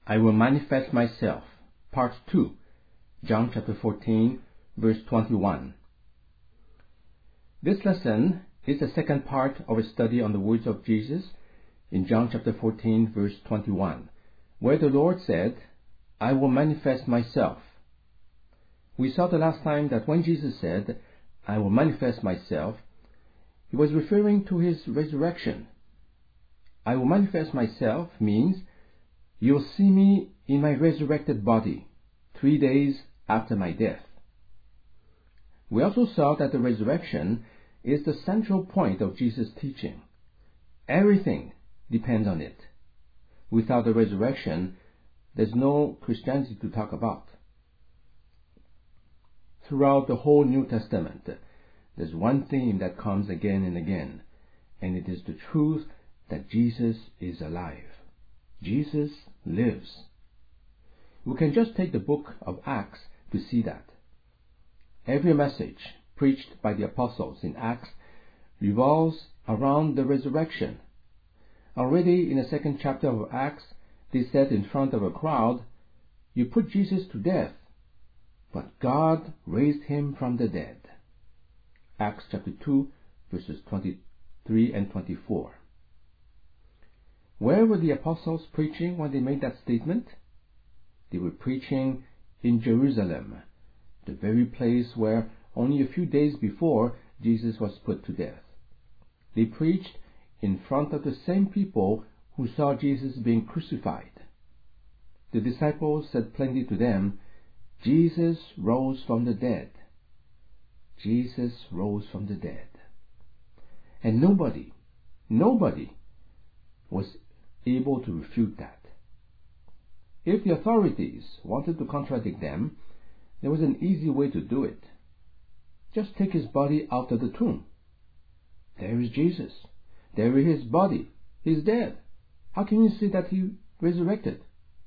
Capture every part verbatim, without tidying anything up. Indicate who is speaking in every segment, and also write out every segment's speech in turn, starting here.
Speaker 1: I will manifest myself. Part two. John chapter fourteen, verse twenty-one. This lesson is the second part of a study on the words of Jesus in John chapter fourteen, verse twenty-one, where the Lord said, I will manifest myself. We saw the last time that when Jesus said, I will manifest myself, he was referring to his resurrection. I will manifest myself means you'll see me in my resurrected body three days after my death. We also saw that the resurrection is the central point of Jesus' teaching. Everything depends on it. Without the resurrection, there's no Christianity to talk about. Throughout the whole New Testament, there's one theme that comes again and again, and it is the truth that Jesus is alive. Jesus lives. We can just take the book of Acts to see that. Every message preached by the apostles in Acts revolves around the resurrection. Already in the second chapter of Acts, they said in front of a crowd, you put Jesus to death, but God raised him from the dead. Acts chapter two, verses twenty-three and twenty-four. Where were the apostles preaching when they made that statement? They were preaching in Jerusalem, the very place where only a few days before Jesus was put to death. They preached in front of the same people who saw Jesus being crucified. The disciples said plainly to them, Jesus rose from the dead. Jesus rose from the dead. And nobody, nobody was able to refute that. If the authorities wanted to contradict them, there was an easy way to do it. Just take his body out of the tomb. There is Jesus. There is his body. He's dead. How can you say that he resurrected?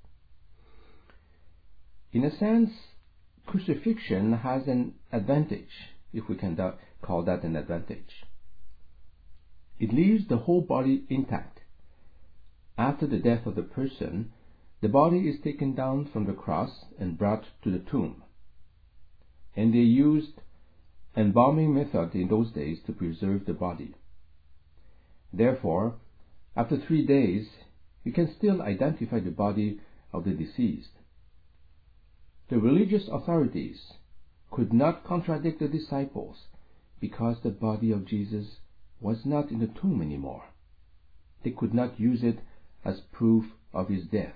Speaker 1: In a sense, crucifixion has an advantage, if we can da- call that an advantage. It leaves the whole body intact. After the death of the person, the body is taken down from the cross and brought to the tomb. And they used embalming method in those days to preserve the body. Therefore, after three days, you can still identify the body of the deceased. The religious authorities could not contradict the disciples because the body of Jesus was not in the tomb anymore. They could not use it as proof of his death.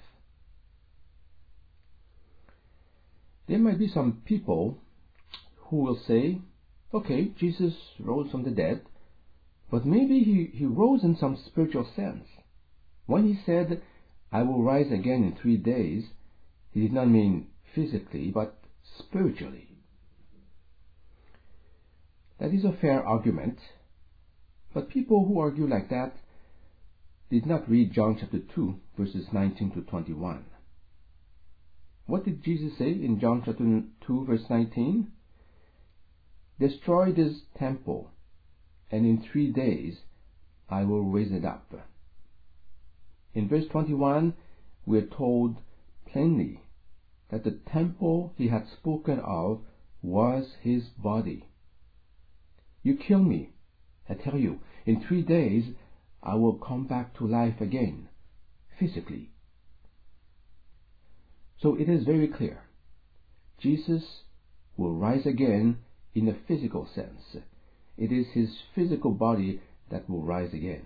Speaker 1: There might be some people who will say, okay, Jesus rose from the dead, but maybe he, he rose in some spiritual sense. When he said, I will rise again in three days, he did not mean physically, but spiritually. That is a fair argument, but people who argue like that did not read John chapter two, verses nineteen to twenty-one. What did Jesus say in John chapter two, verse nineteen? Destroy this temple, and in three days I will raise it up. In verse twenty-one, we are told plainly that the temple he had spoken of was his body. You kill me, I tell you, in three days I will come back to life again, physically. So it is very clear. Jesus will rise again in a physical sense. It is his physical body that will rise again.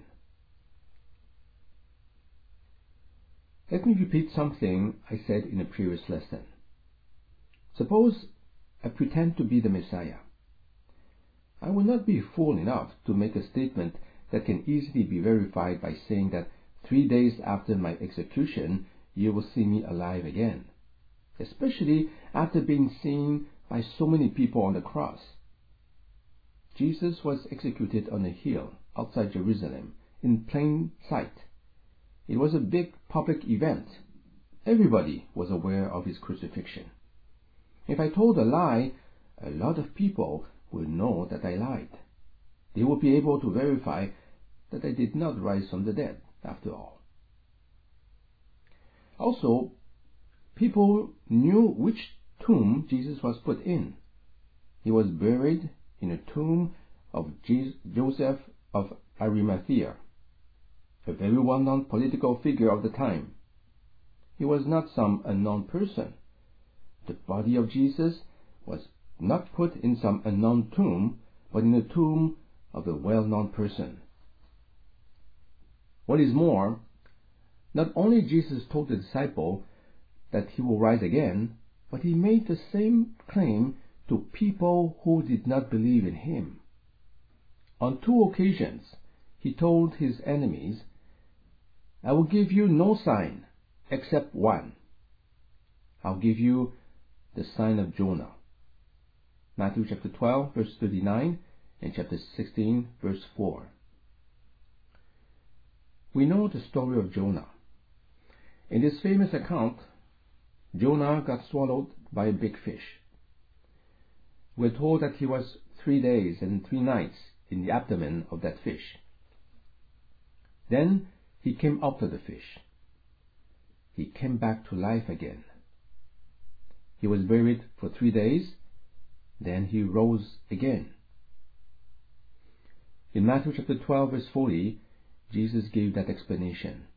Speaker 1: Let me repeat something I said in a previous lesson. Suppose I pretend to be the Messiah. I will not be fool enough to make a statement that can easily be verified by saying that three days after my execution, you will see me alive again, especially after being seen by so many people on the cross. Jesus was executed on a hill outside Jerusalem in plain sight. It was a big public event. Everybody was aware of his crucifixion. If I told a lie, a lot of people will know that I lied. They will be able to verify that I did not rise from the dead, after all. Also, People knew which tomb Jesus was put in. He was buried in a tomb of Joseph of Arimathea, a very well-known political figure of the time. He was not some unknown person. The body of Jesus was not put in some unknown tomb, but in the tomb of a well-known person. What is more, not only Jesus told the disciple that he will rise again, but he made the same claim to people who did not believe in him. On two occasions, he told his enemies, "I will give you no sign except one. I'll give you the sign of Jonah." Matthew chapter twelve, verse thirty-nine, and chapter sixteen, verse four. We know the story of Jonah. In this famous account, Jonah got swallowed by a big fish. We're told that he was three days and three nights in the abdomen of that fish. Then he came out of the fish. He came back to life again. He was buried for three days, then he rose again. In Matthew chapter twelve, verse forty, Jesus gave that explanation.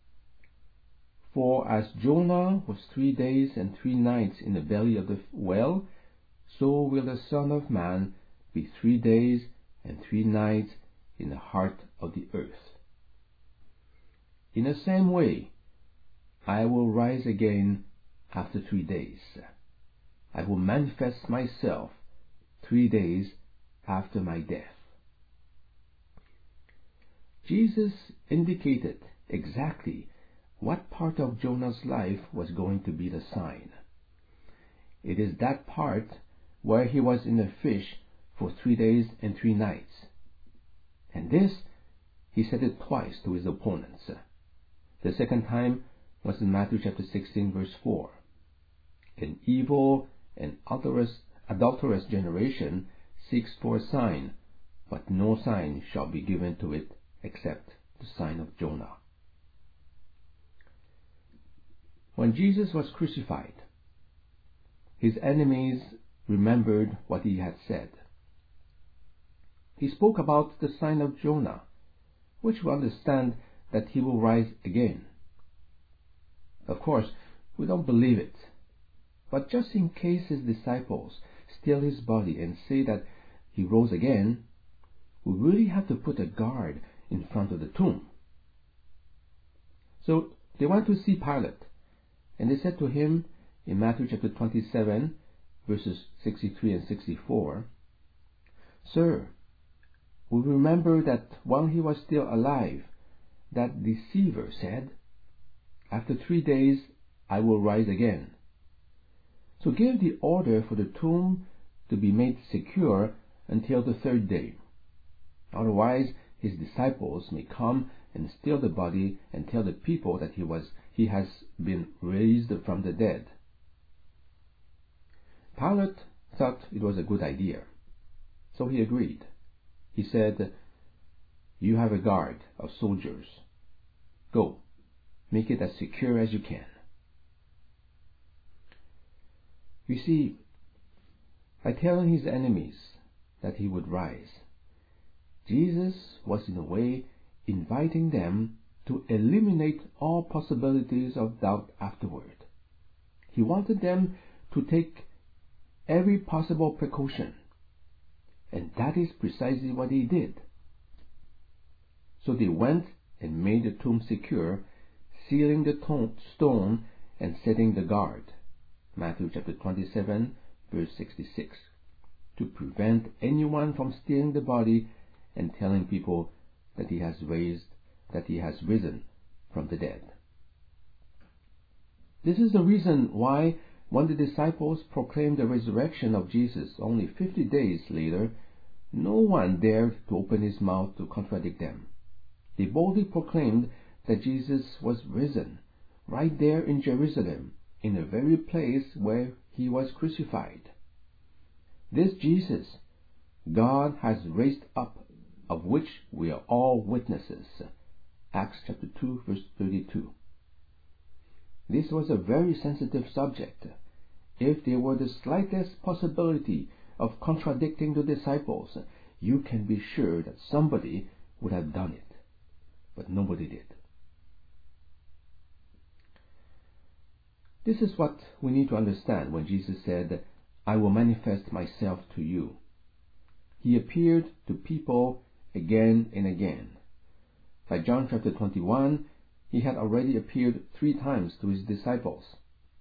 Speaker 1: "For as Jonah was three days and three nights in the belly of the whale, so will the Son of Man be three days and three nights in the heart of the earth. In the same way, I will rise again after three days. I will manifest myself three days after my death." Jesus indicated exactly what part of Jonah's life was going to be the sign. It is that part where he was in the fish for three days and three nights. And this, he said it twice to his opponents. The second time was in Matthew chapter sixteen, verse four. "An evil and adulterous, adulterous generation seeks for a sign, but no sign shall be given to it except the sign of Jonah." When Jesus was crucified, his enemies remembered what he had said. He spoke about the sign of Jonah, which we understand that he will rise again. Of course, we don't believe it, but just in case his disciples steal his body and say that he rose again, we really have to put a guard in front of the tomb. So they went to see Pilate, and they said to him in Matthew chapter twenty-seven, verses sixty-three and sixty-four, "Sir, we remember that while he was still alive, that deceiver said, 'After three days I will rise again.' So give the order for the tomb to be made secure until the third day. Otherwise his disciples may come and steal the body and tell the people that he was he has been raised from the dead." Pilate thought it was a good idea, so he agreed. He said, "You have a guard of soldiers. Go, make it as secure as you can." You see, by telling his enemies that he would rise, Jesus was in a way inviting them to eliminate all possibilities of doubt afterward. He wanted them to take every possible precaution, and that is precisely what he did. So they went and made the tomb secure, sealing the stone and setting the guard, Matthew chapter twenty-seven, verse sixty-six, to prevent anyone from stealing the body and telling people that he has raised, that he has risen from the dead. This is the reason why when the disciples proclaimed the resurrection of Jesus only fifty days later, no one dared to open his mouth to contradict them. They boldly proclaimed that Jesus was risen, right there in Jerusalem, in the very place where he was crucified. This Jesus, God has raised up, of which we are all witnesses. Acts chapter two, verse thirty-two. This was a very sensitive subject. If there were the slightest possibility of contradicting the disciples, you can be sure that somebody would have done it. But nobody did. This is what we need to understand when Jesus said, "I will manifest myself to you." He appeared to people again and again. By John chapter twenty-one, he had already appeared three times to his disciples.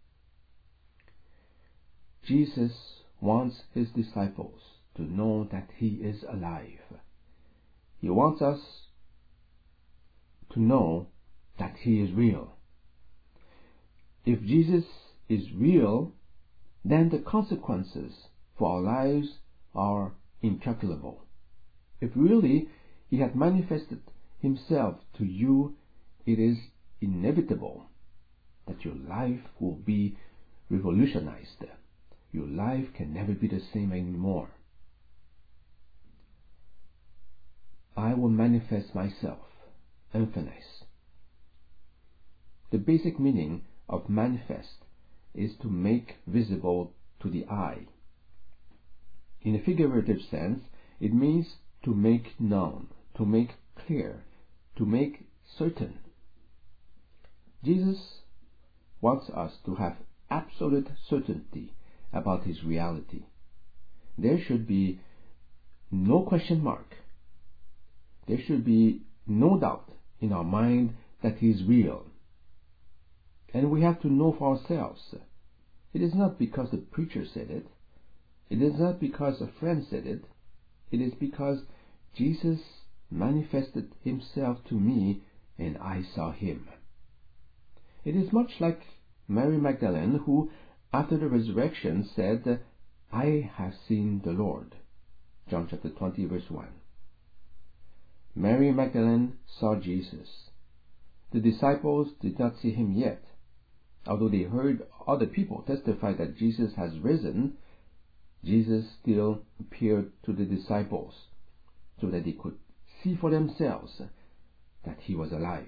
Speaker 1: Jesus wants his disciples to know that he is alive. He wants us to know that he is real. If Jesus is real, then the consequences for our lives are incalculable. If really he had manifested himself to you, it is inevitable that your life will be revolutionized. Your life can never be the same anymore. I will manifest myself. Emphasize. The basic meaning of manifest is to make visible to the eye. In a figurative sense, it means to make known, to make clear, to make certain. Jesus wants us to have absolute certainty about his reality. There should be no question mark. There should be no doubt in our mind that he is real. And we have to know for ourselves. It is not because the preacher said it. It is not because a friend said it. It is because Jesus manifested himself to me and I saw him. It is much like Mary Magdalene, who after the resurrection said, "I have seen the Lord." John chapter twenty verse one. Mary Magdalene saw Jesus. The disciples did not see him yet. Although they heard other people testify that Jesus has risen, Jesus still appeared to the disciples so that they could see for themselves that he was alive.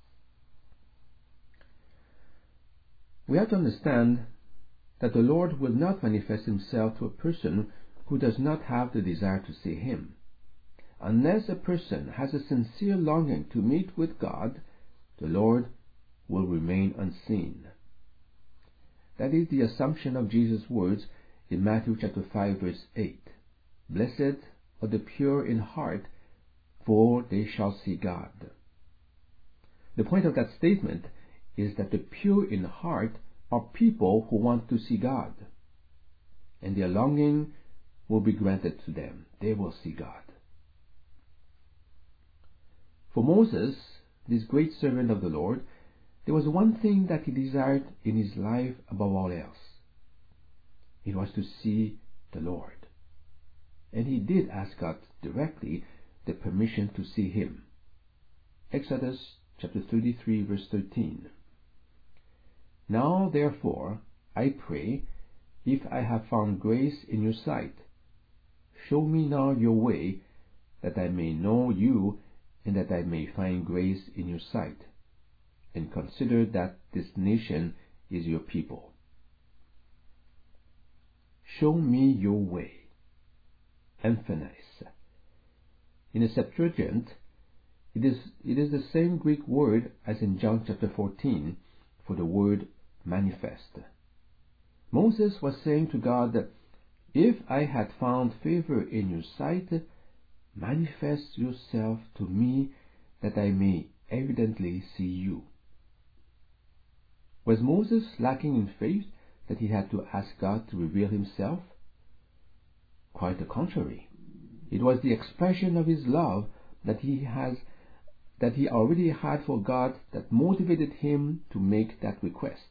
Speaker 1: We have to understand that the Lord will not manifest himself to a person who does not have the desire to see him. Unless a person has a sincere longing to meet with God, the Lord will remain unseen. That is the assumption of Jesus' words in Matthew chapter five verse eight. Blessed are the pure in heart, for they shall see God. The point of that statement is that the pure in heart are people who want to see God, and their longing will be granted to them. They will see God. For Moses, this great servant of the Lord, there was one thing that he desired in his life above all else. It was to see the Lord. And he did ask God directly the permission to see him. Exodus chapter thirty-three verse thirteen. Now therefore, I pray, if I have found grace in your sight, show me now your way, that I may know you, and that I may find grace in your sight, and consider that this nation is your people. Show me your way. Emphasize. In the Septuagint, it is, it is the same Greek word as in John chapter fourteen for the word manifest. Moses was saying to God, if I had found favor in your sight, manifest yourself to me, that I may evidently see you. Was Moses lacking in faith that he had to ask God to reveal himself? Quite the contrary. It was the expression of his love that he has that he already had for God that motivated him to make that request.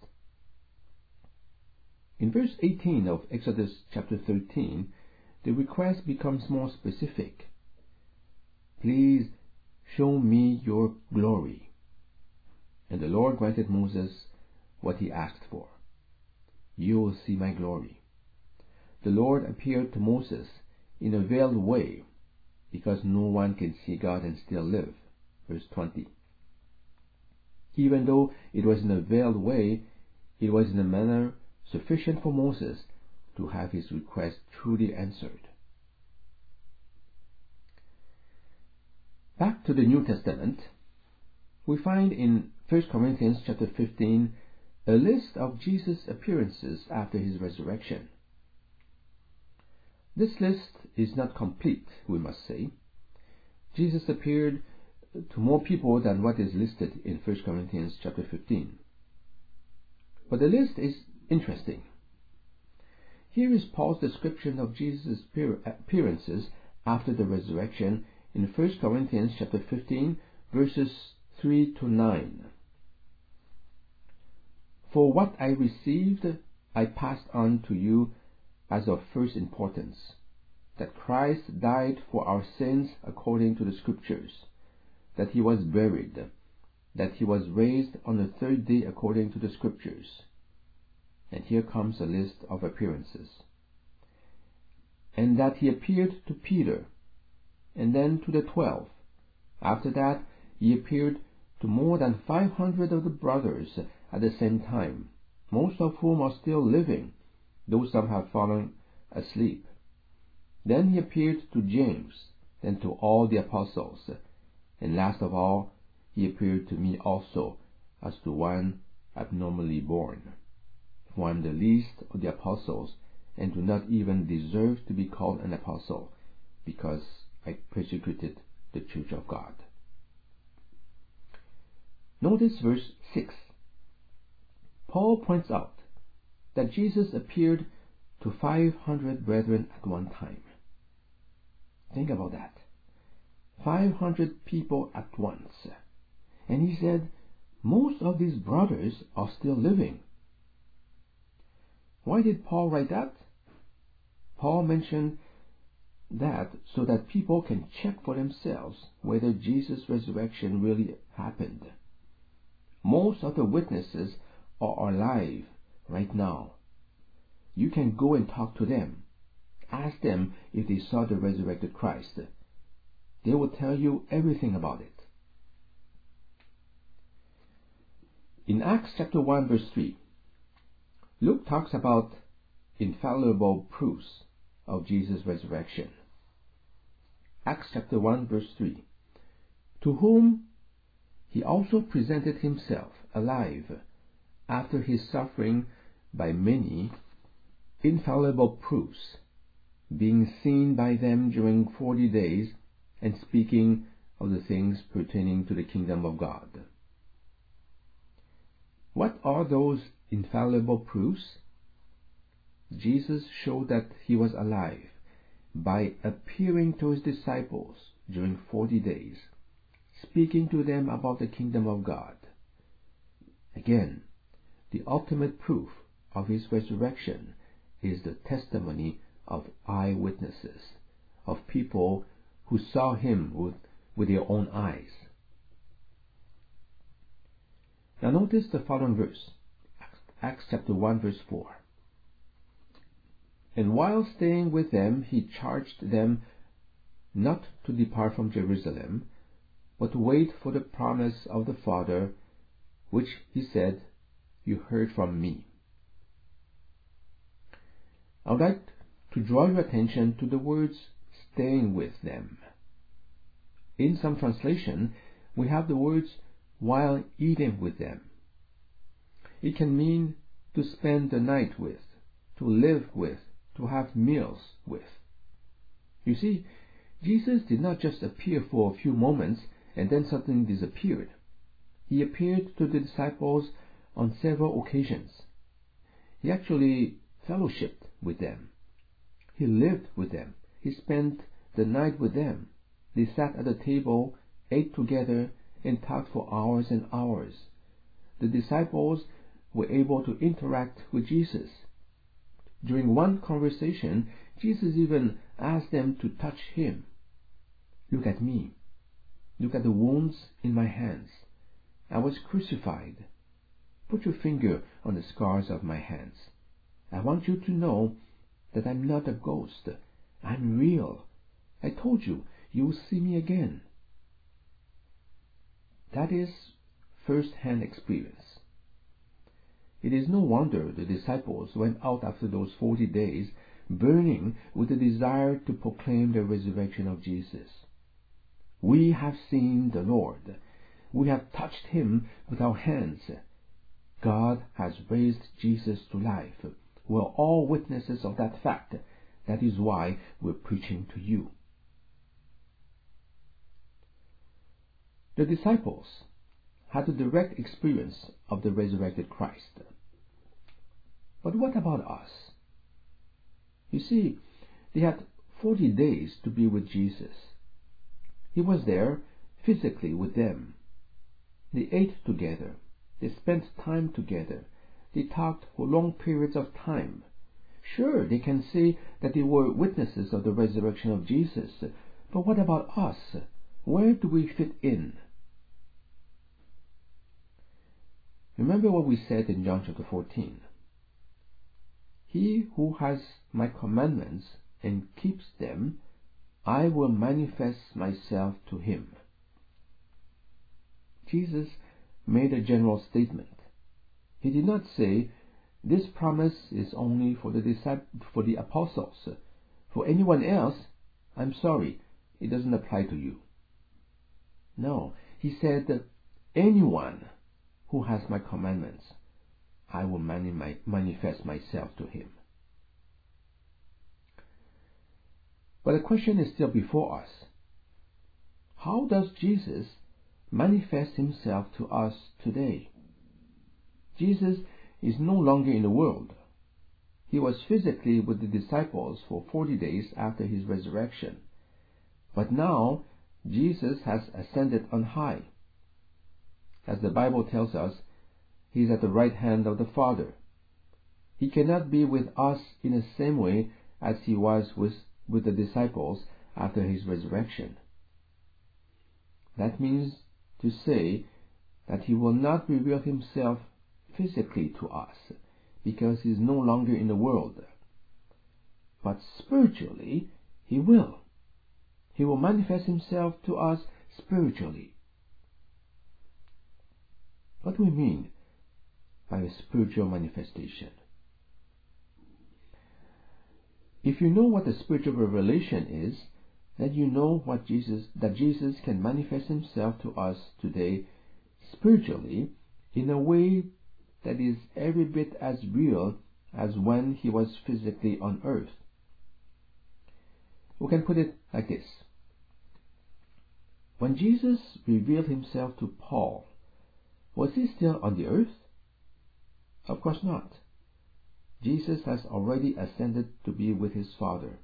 Speaker 1: In verse eighteen of Exodus chapter thirteen, the request becomes more specific. Please show me your glory. And the Lord granted Moses what he asked for. You will see my glory. The Lord appeared to Moses in a veiled way, because no one can see God and still live. Verse twenty. Even though it was in a veiled way, it was in a manner sufficient for Moses to have his request truly answered. Back to the New Testament, we find in First Corinthians chapter fifteen a list of Jesus' appearances after his resurrection. This list is not complete, we must say. Jesus appeared to more people than what is listed in First Corinthians chapter fifteen. But the list is interesting. Here is Paul's description of Jesus' appearances after the resurrection in First Corinthians chapter fifteen, verses three to nine. For what I received, I passed on to you as of first importance, that Christ died for our sins according to the Scriptures, that he was buried, that he was raised on the third day according to the Scriptures. And here comes a list of appearances. And that he appeared to Peter, and then to the twelve. After that, he appeared to more than five hundred of the brothers at the same time, most of whom are still living, though some have fallen asleep. Then he appeared to James, then to all the apostles, and last of all, he appeared to me also, as to one abnormally born. For I am the least of the apostles, and do not even deserve to be called an apostle, because I persecuted the church of God. Notice verse six. Paul points out that Jesus appeared to five hundred brethren at one time. Think about that. five hundred people at once. And he said, most of these brothers are still living. Why did Paul write that? Paul mentioned that so that people can check for themselves whether Jesus' resurrection really happened. Most of the witnesses are alive right now. You can go and talk to them. Ask them if they saw the resurrected Christ. They will tell you everything about it. In Acts chapter one verse three, Luke talks about infallible proofs of Jesus' resurrection. Acts chapter one verse three, to whom he also presented himself alive after his suffering by many infallible proofs, being seen by them during forty days, and speaking of the things pertaining to the kingdom of God. What are those infallible proofs? Jesus showed that he was alive by appearing to his disciples during forty days, speaking to them about the kingdom of God. Again, the ultimate proof of his resurrection is the testimony of eyewitnesses, of people who saw him with, with their own eyes. Now notice the following verse, Acts chapter one verse four. And while staying with them, he charged them not to depart from Jerusalem, but to wait for the promise of the Father, which he said, you heard from me. I would like to draw your attention to the words staying with them. In some translation, we have the words while eating with them. It can mean to spend the night with, to live with, to have meals with. You see, Jesus did not just appear for a few moments and then suddenly disappeared. He appeared to the disciples on several occasions. He actually fellowshiped with them. He lived with them. He spent the night with them. They sat at the table, ate together, and talked for hours and hours. The disciples were able to interact with Jesus. During one conversation, Jesus even asked them to touch him. Look at me. Look at the wounds in my hands. I was crucified. Put your finger on the scars of my hands. I want you to know that I'm not a ghost. I'm real. I told you, you will see me again. That is first-hand experience. It is no wonder the disciples went out after those forty days, burning with the desire to proclaim the resurrection of Jesus. We have seen the Lord. We have touched him with our hands. God has raised Jesus to life. We're all witnesses of that fact. That is why we're preaching to you. The disciples had a direct experience of the resurrected Christ. But what about us? You see, they had forty days to be with Jesus. He was there physically with them. They ate together. They spent time together. They talked for long periods of time. Sure, they can say that they were witnesses of the resurrection of Jesus, but what about us? Where do we fit in? Remember what we said in John chapter fourteen. He who has my commandments and keeps them, I will manifest myself to him. Jesus made a general statement. He did not say, this promise is only for the disciples, for the apostles. For anyone else, I'm sorry, it doesn't apply to you. No, he said, anyone who has my commandments, I will mani- my, manifest myself to him. But the question is still before us. How does Jesus manifest himself to us today? Jesus is no longer in the world. He was physically with the disciples for forty days after his resurrection. But now, Jesus has ascended on high. As the Bible tells us, he is at the right hand of the Father. He cannot be with us in the same way as he was with, with the disciples after his resurrection. That means to say that he will not reveal himself physically to us because he is no longer in the world. But spiritually, he will. He will manifest himself to us spiritually. What do we mean by a spiritual manifestation? If you know what a spiritual revelation is, then you know what Jesus, that Jesus can manifest himself to us today spiritually in a way that is every bit as real as when he was physically on earth. We can put it like this. When Jesus revealed himself to Paul, was he still on the earth? Of course not. Jesus has already ascended to be with his Father.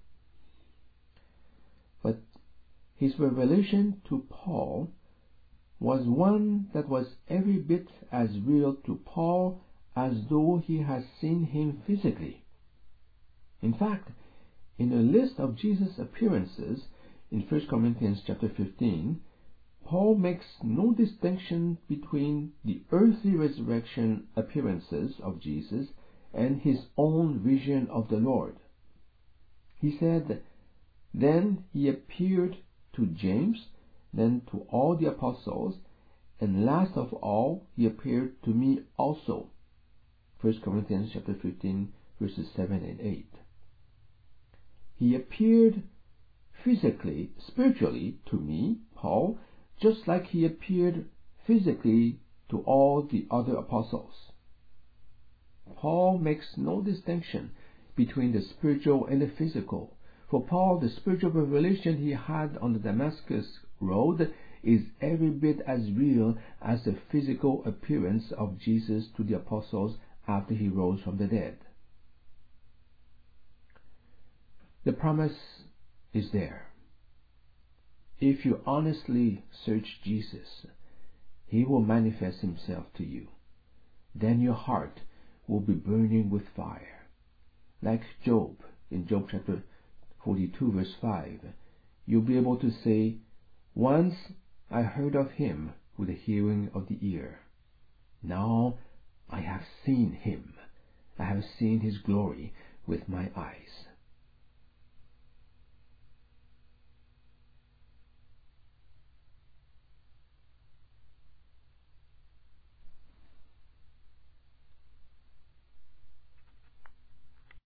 Speaker 1: But his revelation to Paul was one that was every bit as real to Paul as though he has seen him physically. In fact, in a list of Jesus' appearances in First Corinthians chapter fifteen, Paul makes no distinction between the earthly resurrection appearances of Jesus and his own vision of the Lord. He said, then he appeared to James, then to all the apostles, and last of all, he appeared to me also. First Corinthians chapter fifteen, verses seven and eight. He appeared physically, spiritually to me, Paul, just like he appeared physically to all the other apostles. Paul makes no distinction between the spiritual and the physical. For Paul, the spiritual revelation he had on the Damascus road is every bit as real as the physical appearance of Jesus to the apostles after he rose from the dead. The promise is there. If you honestly search Jesus, he will manifest himself to you. Then your heart will be burning with fire. Like Job, in Job chapter forty-two, verse five, you'll be able to say, once I heard of him with the hearing of the ear. Now I have seen him. I have seen his glory with my eyes.